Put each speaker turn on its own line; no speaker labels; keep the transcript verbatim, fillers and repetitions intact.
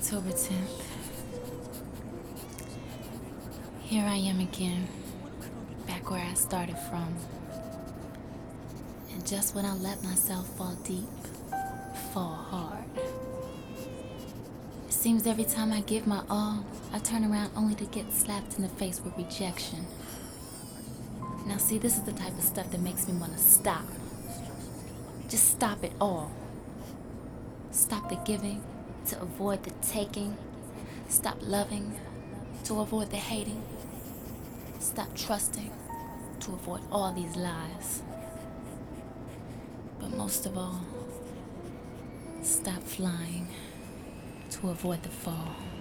October tenth. Here I am again, back where I started from. And just when I let myself fall deep, fall hard. It seems every time I give my all, I turn around only to get slapped in the face with rejection. Now see, this is the type of stuff that makes me want to stop. Just stop it all. Stop the giving to avoid the taking. Stop loving to avoid the hating. Stop trusting to avoid all these lies. But most of all, stop flying to avoid the fall.